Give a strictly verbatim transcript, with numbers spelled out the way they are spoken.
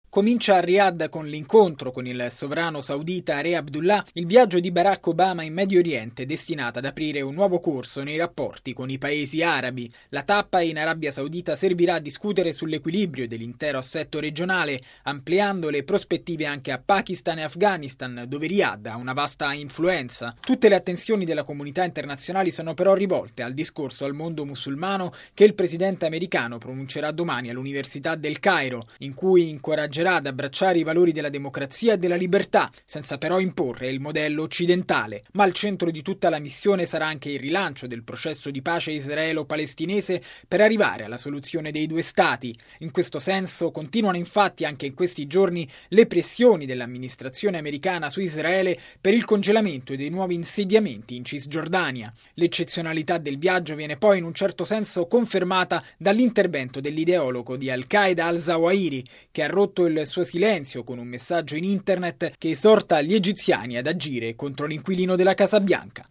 Comincia a Riyadh con l'incontro con il sovrano saudita Re Abdullah, il viaggio di Barack Obama in Medio Oriente destinato ad aprire un nuovo corso nei rapporti con i paesi arabi. La tappa in Arabia Saudita servirà a discutere sull'equilibrio dell'intero assetto regionale, ampliando le prospettive anche a Pakistan e Afghanistan, dove Riyadh ha una vasta influenza. Tutte le attenzioni della comunità internazionale sono però rivolte al discorso al mondo musulmano che il presidente americano pronuncerà domani all'Università del Cairo, in cui incoraggerà ad abbracciare i valori della democrazia e della libertà, senza però imporre il modello occidentale. Ma al centro di tutta la missione sarà anche il rilancio del processo di pace israelo-palestinese per arrivare alla soluzione dei due stati. In questo senso continuano infatti anche in questi giorni le pressioni dell'amministrazione americana su Israele per il congelamento dei nuovi insediamenti in Cisgiordania. L'eccezionalità del viaggio viene poi in un certo senso confermata dall'intervento dell'ideologo di Al-Qaeda al-Zawahiri, che ha rotto il suo silenzio con un messaggio in internet che esorta gli egiziani ad agire contro l'inquilino della Casa Bianca.